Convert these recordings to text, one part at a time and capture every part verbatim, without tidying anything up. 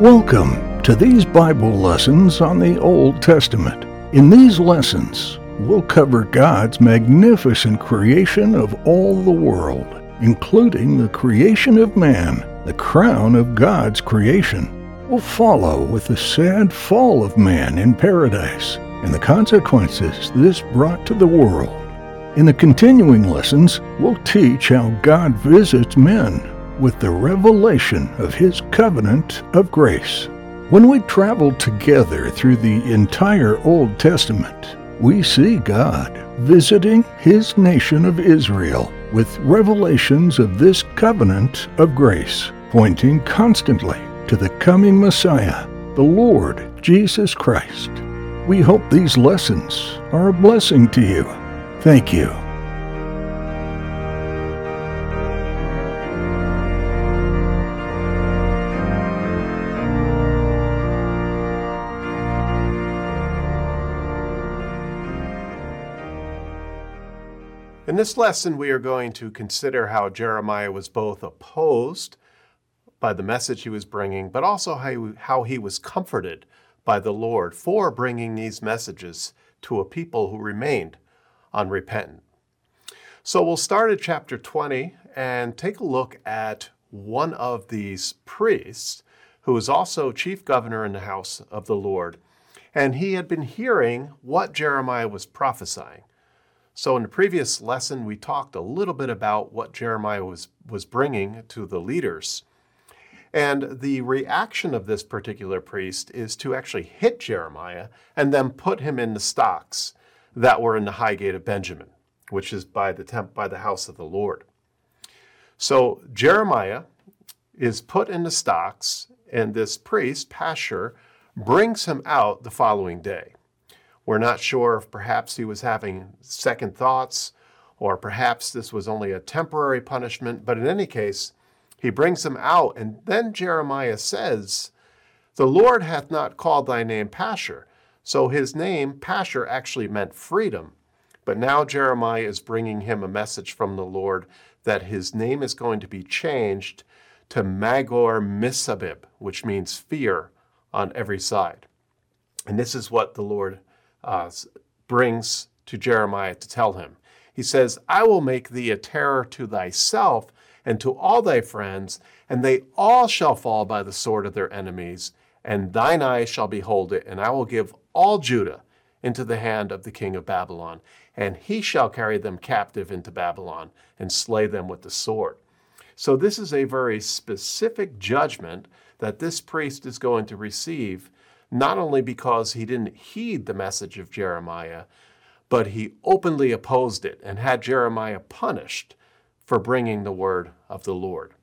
Welcome to these Bible lessons on the Old Testament. In these lessons, we'll cover God's magnificent creation of all the world, including the creation of man, the crown of God's creation. We'll follow with the sad fall of man in paradise and the consequences this brought to the world. In the continuing lessons, we'll teach how God visits men with the revelation of His covenant of grace. When we travel together through the entire Old Testament, we see God visiting His nation of Israel with revelations of this covenant of grace, pointing constantly to the coming Messiah, the Lord Jesus Christ. We hope these lessons are a blessing to you. Thank you. In this lesson, we are going to consider how Jeremiah was both opposed by the message he was bringing, but also how he, how he was comforted by the Lord for bringing these messages to a people who remained unrepentant. So we'll start at chapter twenty and take a look at one of these priests who was also chief governor in the house of the Lord. And he had been hearing what Jeremiah was prophesying. So in the previous lesson, we talked a little bit about what Jeremiah was, was bringing to the leaders. And the reaction of this particular priest is to actually hit Jeremiah and then put him in the stocks that were in the high gate of Benjamin, which is by the temp- by the house of the Lord. So Jeremiah is put in the stocks, and this priest, Pashur, brings him out the following day. We're not sure if perhaps he was having second thoughts, or perhaps this was only a temporary punishment, but in any case, he brings him out, and then Jeremiah says, "The Lord hath not called thy name Pashur." So his name, Pashur, actually meant freedom, but now Jeremiah is bringing him a message from the Lord that his name is going to be changed to Magor Misabib, which means fear on every side. And this is what the Lord Uh, brings to Jeremiah to tell him. He says, "I will make thee a terror to thyself and to all thy friends, and they all shall fall by the sword of their enemies, and thine eyes shall behold it, and I will give all Judah into the hand of the king of Babylon, and he shall carry them captive into Babylon and slay them with the sword." So this is a very specific judgment that this priest is going to receive, not only because he didn't heed the message of Jeremiah, but he openly opposed it and had Jeremiah punished for bringing the word of the Lord.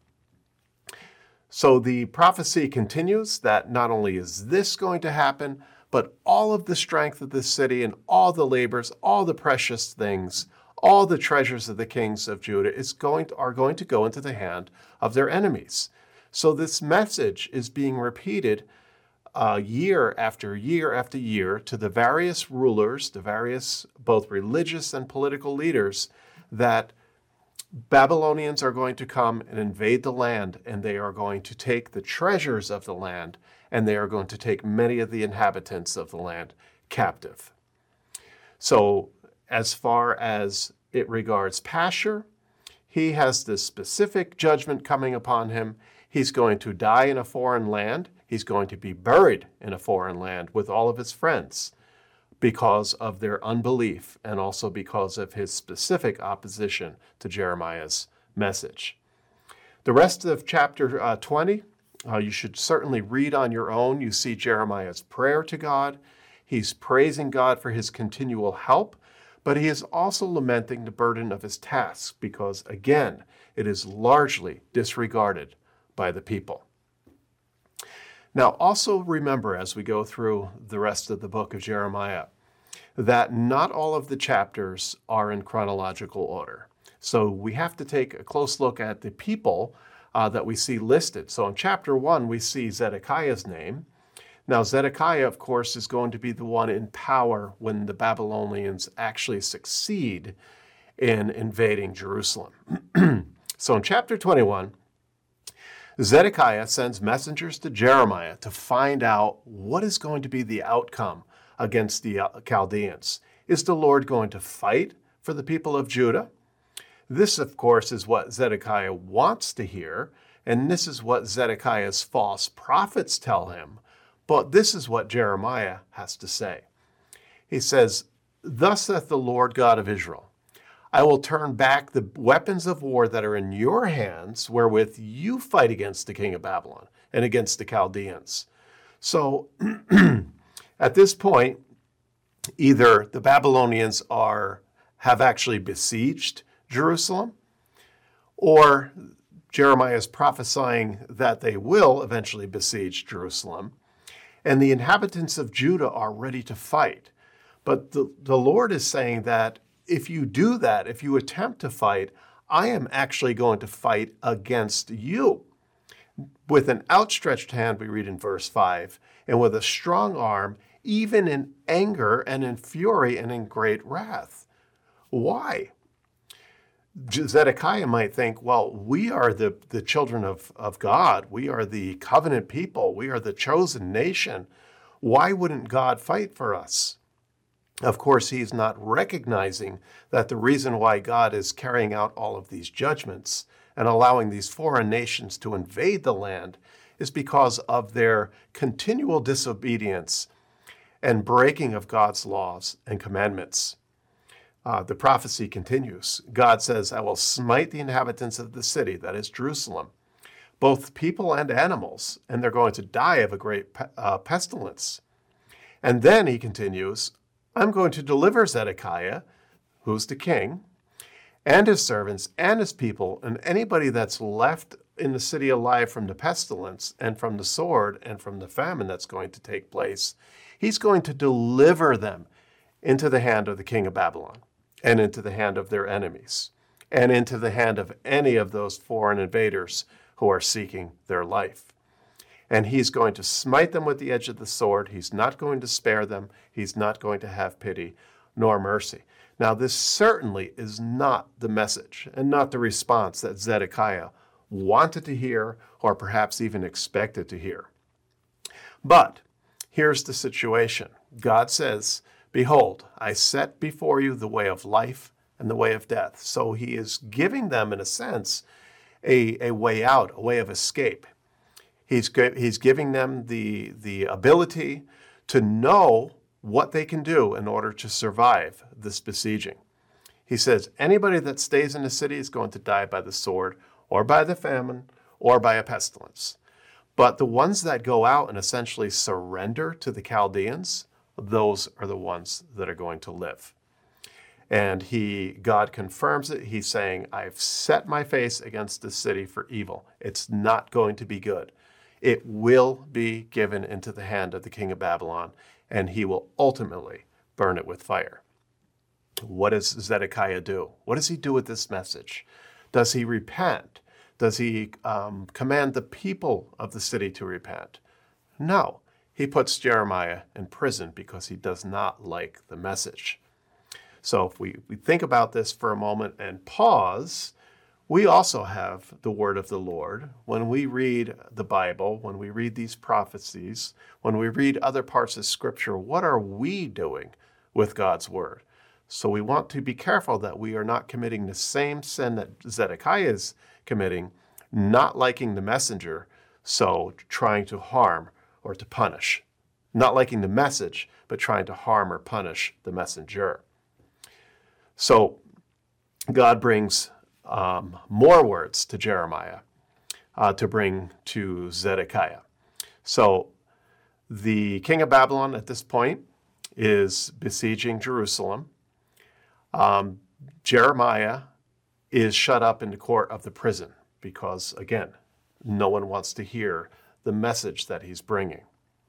So the prophecy continues that not only is this going to happen, but all of the strength of the city and all the labors, all the precious things, all the treasures of the kings of Judah is going to, are going to go into the hand of their enemies. So this message is being repeated Uh, year after year after year to the various rulers, the various both religious and political leaders, that Babylonians are going to come and invade the land, and they are going to take the treasures of the land, and they are going to take many of the inhabitants of the land captive. So as far as it regards Pashur, he has this specific judgment coming upon him. He's going to die in a foreign land. He's going to be buried in a foreign land with all of his friends because of their unbelief and also because of his specific opposition to Jeremiah's message. The rest of chapter uh, twenty, uh, you should certainly read on your own. You see Jeremiah's prayer to God. He's praising God for his continual help, but he is also lamenting the burden of his task because, again, it is largely disregarded by the people. Now, also remember as we go through the rest of the book of Jeremiah that not all of the chapters are in chronological order. So we have to take a close look at the people uh, that we see listed. So in chapter one, we see Zedekiah's name. Now, Zedekiah, of course, is going to be the one in power when the Babylonians actually succeed in invading Jerusalem. So in chapter twenty-one, Zedekiah sends messengers to Jeremiah to find out what is going to be the outcome against the Chaldeans. Is the Lord going to fight for the people of Judah? This, of course, is what Zedekiah wants to hear, and this is what Zedekiah's false prophets tell him. But this is what Jeremiah has to say. He says, "Thus saith the Lord God of Israel, I will turn back the weapons of war that are in your hands, wherewith you fight against the king of Babylon and against the Chaldeans." So at this point, either the Babylonians are have actually besieged Jerusalem, or Jeremiah is prophesying that they will eventually besiege Jerusalem, and the inhabitants of Judah are ready to fight. But the, the Lord is saying that if you do that, if you attempt to fight, I am actually going to fight against you. With an outstretched hand, we read in verse five, and with a strong arm, even in anger and in fury and in great wrath. Why? Zedekiah might think, well, we are the, the children of, of God. We are the covenant people. We are the chosen nation. Why wouldn't God fight for us? Of course, he's not recognizing that the reason why God is carrying out all of these judgments and allowing these foreign nations to invade the land is because of their continual disobedience and breaking of God's laws and commandments. Uh, the prophecy continues. God says, I will smite the inhabitants of the city, that is Jerusalem, both people and animals, and they're going to die of a great pe- uh, pestilence. And then he continues, I'm going to deliver Zedekiah, who's the king, and his servants and his people, and anybody that's left in the city alive from the pestilence and from the sword and from the famine that's going to take place. He's going to deliver them into the hand of the king of Babylon and into the hand of their enemies and into the hand of any of those foreign invaders who are seeking their life. And he's going to smite them with the edge of the sword. He's not going to spare them. He's not going to have pity nor mercy. Now, this certainly is not the message and not the response that Zedekiah wanted to hear or perhaps even expected to hear. But here's the situation. God says, behold, I set before you the way of life and the way of death. So he is giving them, in a sense, a, a way out, a way of escape. He's, he's giving them the, the ability to know what they can do in order to survive this besieging. He says, anybody that stays in the city is going to die by the sword or by the famine or by a pestilence. But the ones that go out and essentially surrender to the Chaldeans, those are the ones that are going to live. And he, God confirms it. He's saying, I've set my face against this city for evil. It's not going to be good. It will be given into the hand of the king of Babylon, and he will ultimately burn it with fire. What does Zedekiah do? What does he do with this message? Does he repent? Does he um, command the people of the city to repent? No. He puts Jeremiah in prison because he does not like the message. So if we, we think about this for a moment and pause, we also have the word of the Lord. When we read the Bible, when we read these prophecies, when we read other parts of Scripture, what are we doing with God's word? So we want to be careful that we are not committing the same sin that Zedekiah is committing, not liking the messenger, so trying to harm or to punish. Not liking the message, but trying to harm or punish the messenger. So God brings Um, more words to Jeremiah uh, to bring to Zedekiah. So the king of Babylon at this point is besieging Jerusalem. Um, Jeremiah is shut up in the court of the prison because, again, no one wants to hear the message that he's bringing.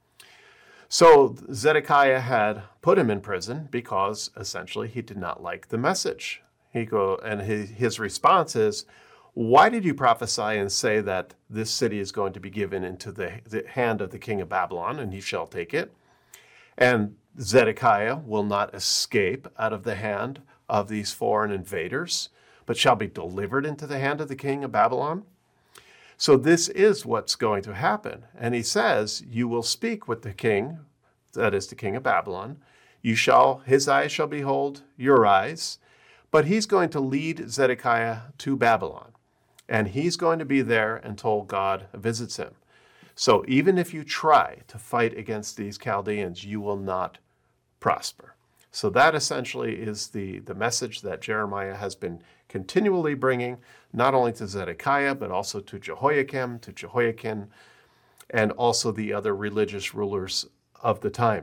So Zedekiah had put him in prison because essentially he did not like the message. He go and his, his response is, why did you prophesy and say that this city is going to be given into the, the hand of the king of Babylon, and he shall take it? And Zedekiah will not escape out of the hand of these foreign invaders, but shall be delivered into the hand of the king of Babylon? So this is what's going to happen. And he says, you will speak with the king, that is the king of Babylon. You shall, his eyes shall behold your eyes. But he's going to lead Zedekiah to Babylon. And he's going to be there until God visits him. So even if you try to fight against these Chaldeans, you will not prosper. So that essentially is the, the message that Jeremiah has been continually bringing, not only to Zedekiah, but also to Jehoiakim, to Jehoiakim, and also the other religious rulers of the time.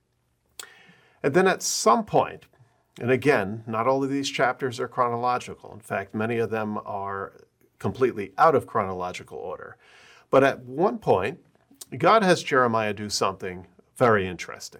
And then at some point, and again, not all of these chapters are chronological. In fact, many of them are completely out of chronological order. But at one point, God has Jeremiah do something very interesting.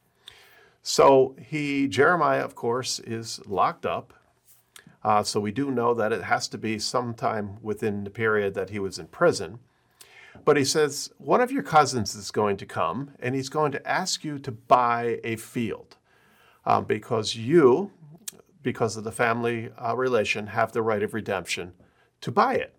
So he, Jeremiah, of course, is locked up. Uh, so we do know that it has to be sometime within the period that he was in prison. But he says, one of your cousins is going to come, and he's going to ask you to buy a field um, because you, because of the family uh, relation, have the right of redemption to buy it.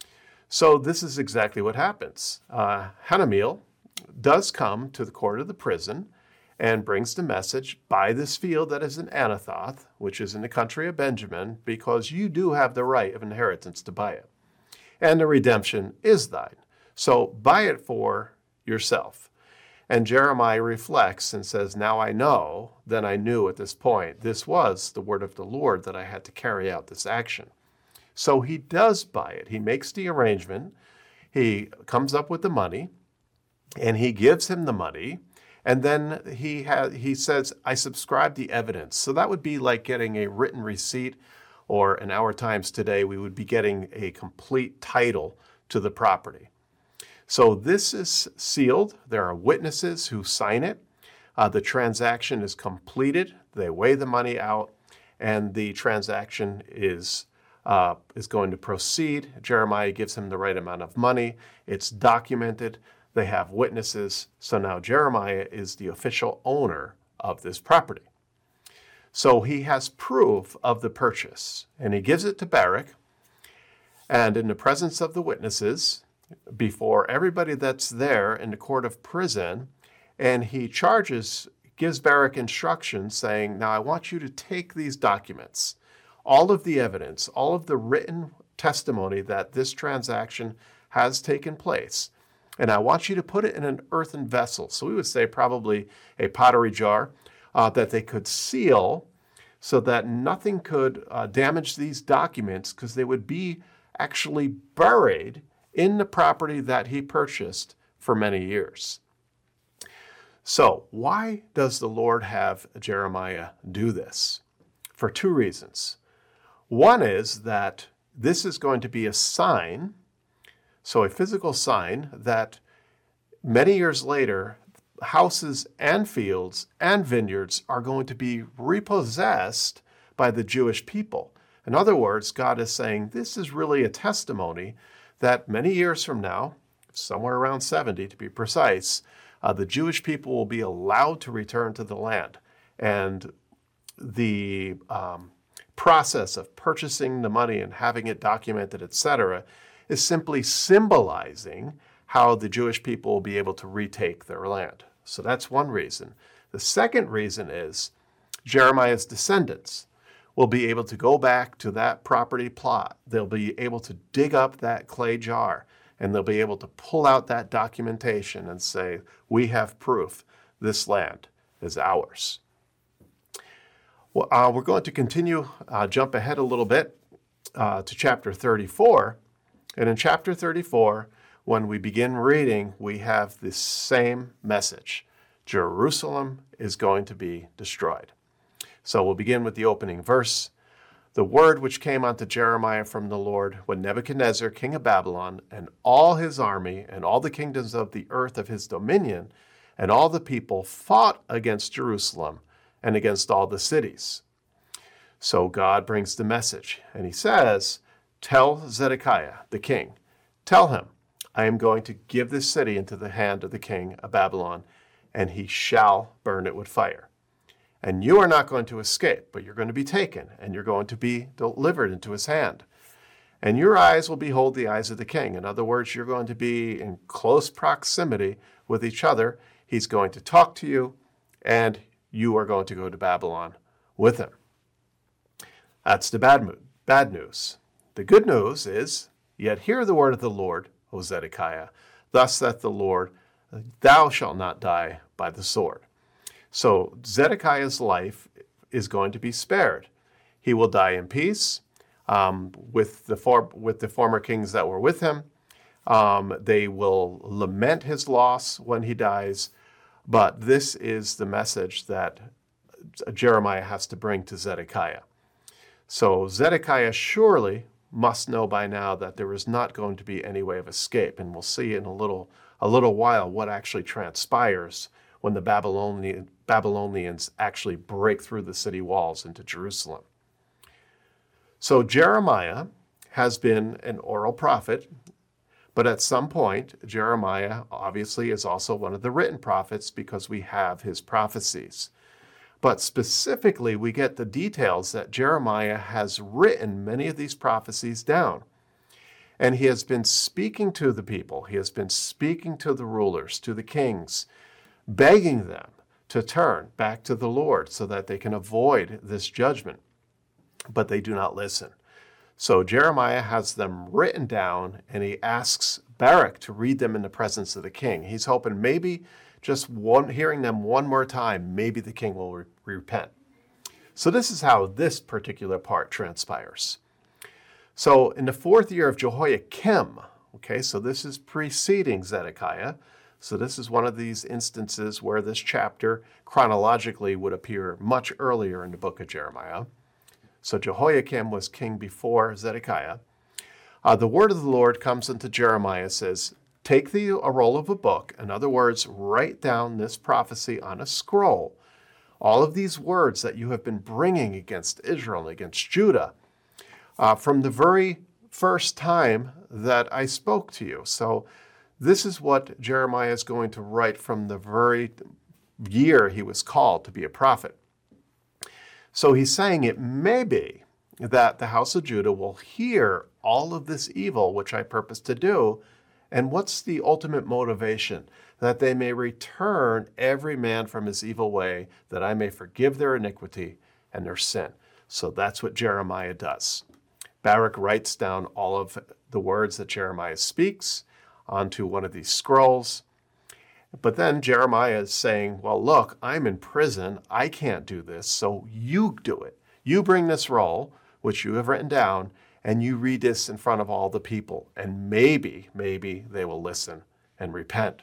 So this is exactly what happens. Uh, Hanameel does come to the court of the prison and brings the message, buy this field that is in Anathoth, which is in the country of Benjamin, because you do have the right of inheritance to buy it. And the redemption is thine. So buy it for yourself. And Jeremiah reflects and says, now I know, then I knew at this point, this was the word of the Lord that I had to carry out this action. So he does buy it. He makes the arrangement. He comes up with the money, and he gives him the money. And then he ha- he says, I subscribe the evidence. So that would be like getting a written receipt, or in our times today, we would be getting a complete title to the property. So this is sealed. There are witnesses who sign it. Uh, the transaction is completed. They weigh the money out, and the transaction is uh, is going to proceed. Jeremiah gives him the right amount of money. It's documented. They have witnesses. So now Jeremiah is the official owner of this property. So he has proof of the purchase, and he gives it to Baruch. And in the presence of the witnesses, before everybody that's there in the court of prison, and he charges, gives Baruch instructions saying, now I want you to take these documents, all of the evidence, all of the written testimony that this transaction has taken place, and I want you to put it in an earthen vessel. So we would say probably a pottery jar uh, that they could seal so that nothing could uh, damage these documents, because they would be actually buried in the property that he purchased for many years. So why does the Lord have Jeremiah do this? For two reasons. One is that this is going to be a sign, so a physical sign, that many years later, houses and fields and vineyards are going to be repossessed by the Jewish people. In other words, God is saying this is really a testimony that many years from now, somewhere around seventy to be precise, uh, the Jewish people will be allowed to return to the land. And the um, process of purchasing the money and having it documented, et cetera, is simply symbolizing how the Jewish people will be able to retake their land. So that's one reason. The second reason is Jeremiah's descendants will be able to go back to that property plot. They'll be able to dig up that clay jar, and they'll be able to pull out that documentation and say, we have proof this land is ours. Well, uh, we're going to continue, uh, jump ahead a little bit uh, to chapter thirty-four. And in chapter thirty-four, when we begin reading, we have the same message. Jerusalem is going to be destroyed. So we'll begin with the opening verse. The word which came unto Jeremiah from the Lord when Nebuchadnezzar, king of Babylon, and all his army, and all the kingdoms of the earth of his dominion, and all the people fought against Jerusalem and against all the cities. So God brings the message, and he says, tell Zedekiah, the king, tell him, I am going to give this city into the hand of the king of Babylon, and he shall burn it with fire. And you are not going to escape, but you're going to be taken, and you're going to be delivered into his hand. and your eyes will behold the eyes of the king. In other words, you're going to be in close proximity with each other. He's going to talk to you, and you are going to go to Babylon with him. That's the bad mood, bad news. The good news is, yet hear the word of the Lord, O Zedekiah. Thus saith the Lord, thou shalt not die by the sword. So Zedekiah's life is going to be spared. He will die in peace um, with, the for, with the former kings that were with him. Um, they will lament his loss when he dies. But this is the message that Jeremiah has to bring to Zedekiah. So Zedekiah surely must know by now that there is not going to be any way of escape. And we'll see in a little, a little while what actually transpires when the Babylonian, Babylonians actually break through the city walls into Jerusalem. So Jeremiah has been an oral prophet, but at some point, Jeremiah obviously is also one of the written prophets because we have his prophecies. But specifically, we get the details that Jeremiah has written many of these prophecies down. And he has been speaking to the people. He has been speaking to the rulers, to the kings, begging them to turn back to the Lord so that they can avoid this judgment. But they do not listen. So Jeremiah has them written down, and he asks Baruch to read them in the presence of the king. He's hoping maybe just one, hearing them one more time, maybe the king will re- repent. So this is how this particular part transpires. So in the fourth year of Jehoiakim, okay, so this is preceding Zedekiah. So this is one of these instances where this chapter chronologically would appear much earlier in the book of Jeremiah. So Jehoiakim was king before Zedekiah. Uh, the word of the Lord comes unto Jeremiah, says, take thee a roll of a book. In other words, write down this prophecy on a scroll. All of these words that you have been bringing against Israel and against Judah uh, from the very first time that I spoke to you. So this is what Jeremiah is going to write from the very year he was called to be a prophet. So he's saying it may be that the house of Judah will hear all of this evil which I purpose to do. And what's the ultimate motivation? That they may return every man from his evil way, that I may forgive their iniquity and their sin. So that's what Jeremiah does. Baruch writes down all of the words that Jeremiah speaks onto one of these scrolls. But then Jeremiah is saying, well, look, I'm in prison. I can't do this, so you do it. You bring this roll, which you have written down, and you read this in front of all the people. And maybe, maybe they will listen and repent.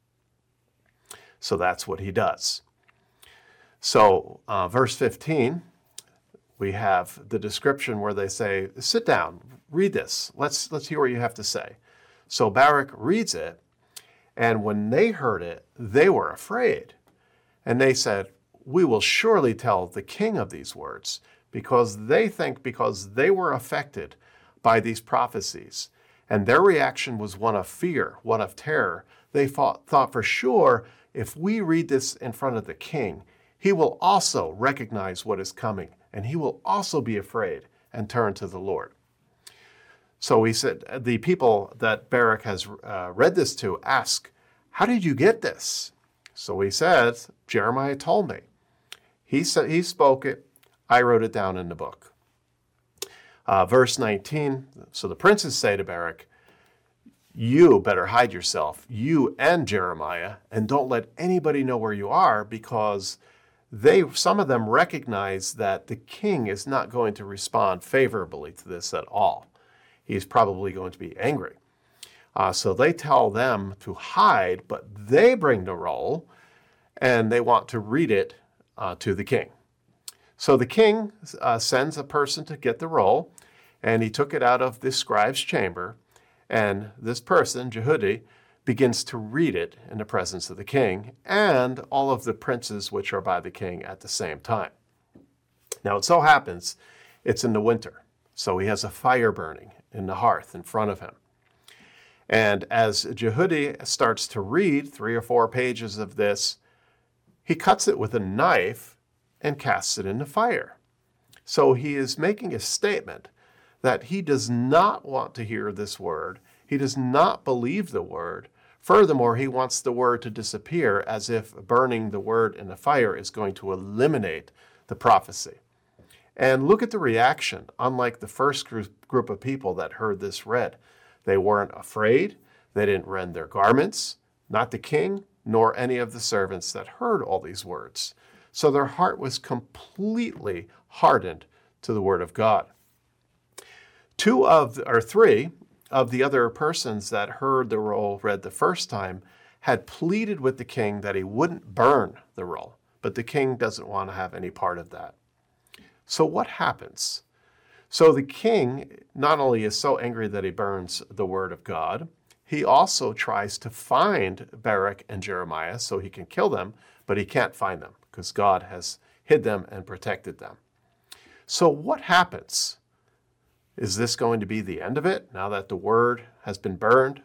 So that's what he does. So uh, verse fifteen, we have the description where they say, sit down, read this. Let's, let's hear what you have to say. So Baruch reads it. And when they heard it, they were afraid. And they said, we will surely tell the king of these words, because they think because they were affected by these prophecies. And their reaction was one of fear, one of terror. They thought, thought for sure, if we read this in front of the king, he will also recognize what is coming, and he will also be afraid and turn to the Lord. So he said, the people that Baruch has uh, read this to ask, how did you get this? So he says, Jeremiah told me. He said, he spoke it. I wrote it down in the book. Uh, verse nineteen, so the princes say to Baruch, you better hide yourself, you and Jeremiah, and don't let anybody know where you are, because they, some of them recognize that the king is not going to respond favorably to this at all. He's probably going to be angry. Uh, so they tell them to hide, but they bring the roll, and they want to read it uh, to the king. So the king uh, sends a person to get the roll, and he took it out of the scribe's chamber, and this person, Jehudi, begins to read it in the presence of the king and all of the princes which are by the king at the same time. Now it so happens it's in the winter, so he has a fire burning in the hearth in front of him. And as Jehudi starts to read three or four pages of this, he cuts it with a knife and casts it in the fire. So he is making a statement that he does not want to hear this word. He does not believe the word. Furthermore, he wants the word to disappear, as if burning the word in the fire is going to eliminate the prophecy. And look at the reaction. Unlike the first group of people that heard this read, they weren't afraid. They didn't rend their garments, not the king, nor any of the servants that heard all these words. So their heart was completely hardened to the word of God. Two of, or three of the other persons that heard the roll read the first time had pleaded with the king that he wouldn't burn the roll, but the king doesn't want to have any part of that. So what happens? So the king not only is so angry that he burns the word of God, he also tries to find Baruch and Jeremiah so he can kill them, but he can't find them because God has hid them and protected them. So what happens? Is this going to be the end of it now that the word has been burned?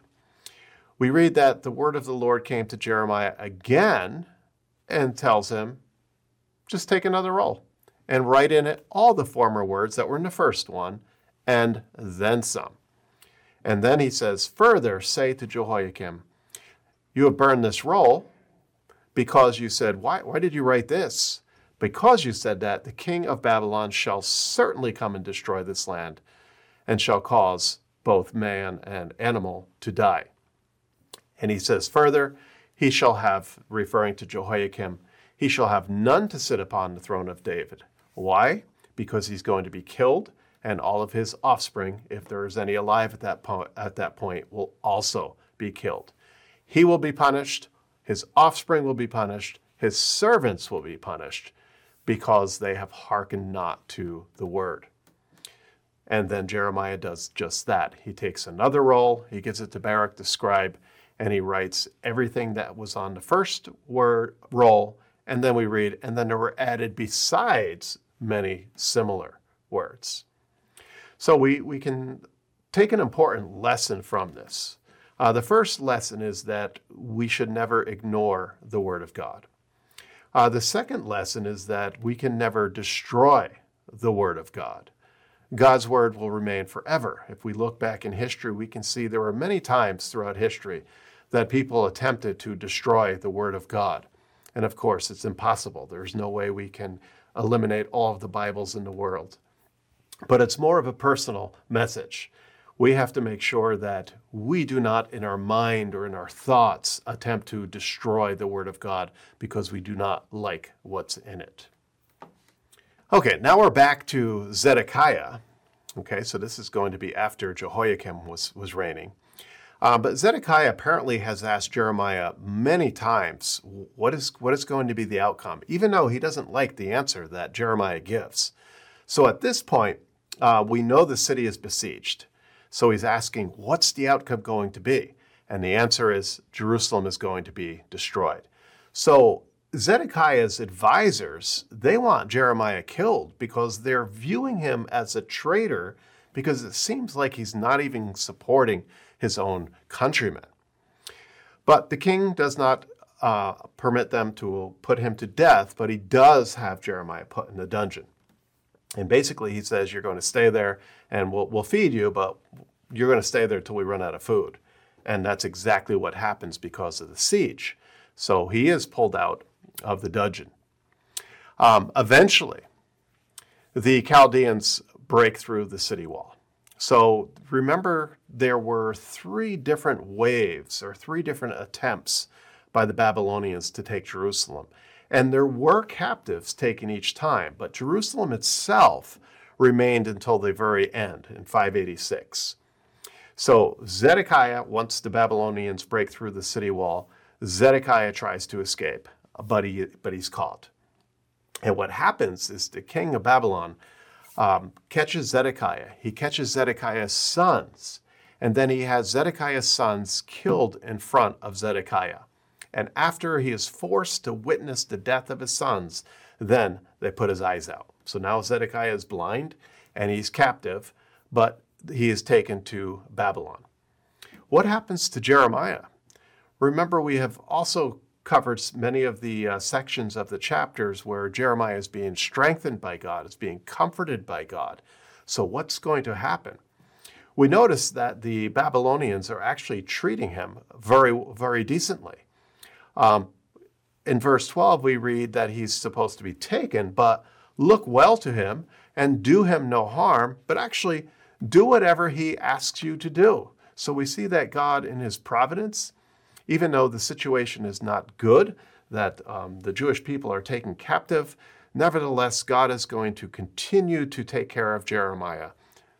We read that the word of the Lord came to Jeremiah again and tells him, just take another roll and write in it all the former words that were in the first one, and then some. And then he says, further, say to Jehoiakim, you have burned this roll because you said, why, why did you write this? Because you said that, the king of Babylon shall certainly come and destroy this land, and shall cause both man and animal to die. And he says further, he shall have, referring to Jehoiakim, he shall have none to sit upon the throne of David. Why? Because he's going to be killed, and all of his offspring, if there is any alive at that, po- at that point, will also be killed. He will be punished, his offspring will be punished, his servants will be punished, because they have hearkened not to the word. And then Jeremiah does just that. He takes another roll, he gives it to Baruch the scribe, and he writes everything that was on the first word roll. And then we read, and then there were added besides many similar words. So we, we can take an important lesson from this. Uh, the first lesson is that we should never ignore the word of God. Uh, the second lesson is that we can never destroy the word of God. God's word will remain forever. If we look back in history, we can see there were many times throughout history that people attempted to destroy the word of God. And of course, it's impossible. There's no way we can eliminate all of the Bibles in the world. But it's more of a personal message. We have to make sure that we do not, in our mind or in our thoughts, attempt to destroy the word of God because we do not like what's in it. Okay, now we're back to Zedekiah. Okay, so this is going to be after Jehoiakim was, was reigning. Uh, but Zedekiah apparently has asked Jeremiah many times, what is, what is going to be the outcome, even though he doesn't like the answer that Jeremiah gives. So at this point, uh, we know the city is besieged. So he's asking, what's the outcome going to be? And the answer is Jerusalem is going to be destroyed. So Zedekiah's advisors, they want Jeremiah killed because they're viewing him as a traitor because it seems like he's not even supporting his own countrymen. But the king does not uh, permit them to put him to death, but he does have Jeremiah put in the dungeon. And basically he says, you're going to stay there and we'll, we'll feed you, but you're going to stay there till we run out of food. And that's exactly what happens because of the siege. So he is pulled out of the dungeon. Um, eventually, the Chaldeans break through the city wall. So remember, there were three different waves or three different attempts by the Babylonians to take Jerusalem. And there were captives taken each time, but Jerusalem itself remained until the very end in five eighty-six. So Zedekiah, once the Babylonians break through the city wall, Zedekiah tries to escape, but he but he's caught. And what happens is the king of Babylon um, catches Zedekiah. He catches Zedekiah's sons, and then he has Zedekiah's sons killed in front of Zedekiah. And after he is forced to witness the death of his sons, then they put his eyes out. So now Zedekiah is blind and he's captive, but he is taken to Babylon. What happens to Jeremiah? Remember, we have also covered many of the uh, sections of the chapters where Jeremiah is being strengthened by God, is being comforted by God. So what's going to happen? We notice that the Babylonians are actually treating him very, very decently. Um, in verse twelve, we read that he's supposed to be taken, but look well to him and do him no harm, but actually do whatever he asks you to do. So we see that God in his providence, even though the situation is not good, that um, the Jewish people are taken captive, nevertheless, God is going to continue to take care of Jeremiah.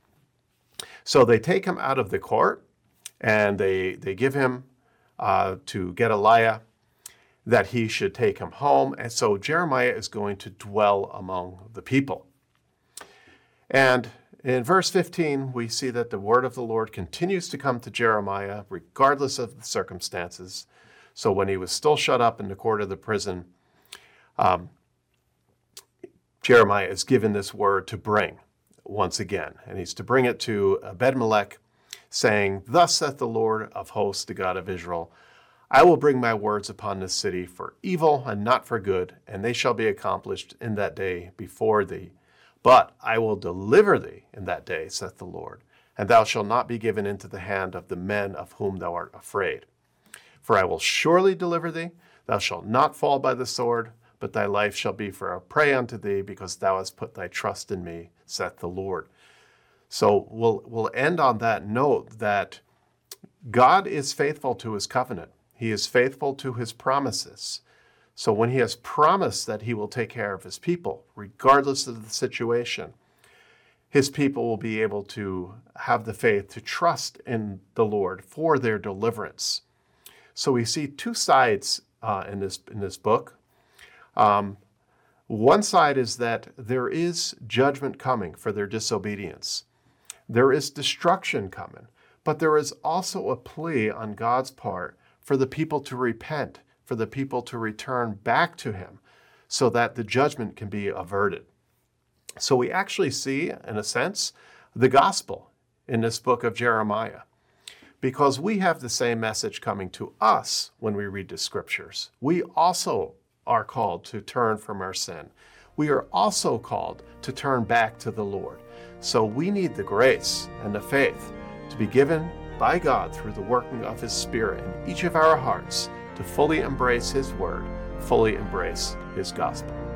So they take him out of the court, and they, they give him uh, to Gedaliah, that he should take him home. And so Jeremiah is going to dwell among the people. And in verse fifteen, we see that the word of the Lord continues to come to Jeremiah, regardless of the circumstances. So when he was still shut up in the court of the prison, um, Jeremiah is given this word to bring once again. And he's to bring it to Ebed-Melech, saying, "Thus saith the Lord of hosts, the God of Israel, I will bring my words upon this city for evil and not for good, and they shall be accomplished in that day before thee. But I will deliver thee in that day, saith the Lord, and thou shalt not be given into the hand of the men of whom thou art afraid. For I will surely deliver thee, thou shalt not fall by the sword, but thy life shall be for a prey unto thee, because thou hast put thy trust in me, saith the Lord." So we'll, we'll end on that note that God is faithful to his covenant. He is faithful to his promises. So when he has promised that he will take care of his people, regardless of the situation, his people will be able to have the faith to trust in the Lord for their deliverance. So we see two sides uh, in this in this book. Um, one side is that there is judgment coming for their disobedience. There is destruction coming, but there is also a plea on God's part for the people to repent, for the people to return back to him, so that the judgment can be averted. So we actually see, in a sense, the gospel in this book of Jeremiah, because we have the same message coming to us when we read the scriptures. We also are called to turn from our sin. We are also called to turn back to the Lord. So we need the grace and the faith to be given by God through the working of his Spirit in each of our hearts to fully embrace his word, fully embrace his gospel.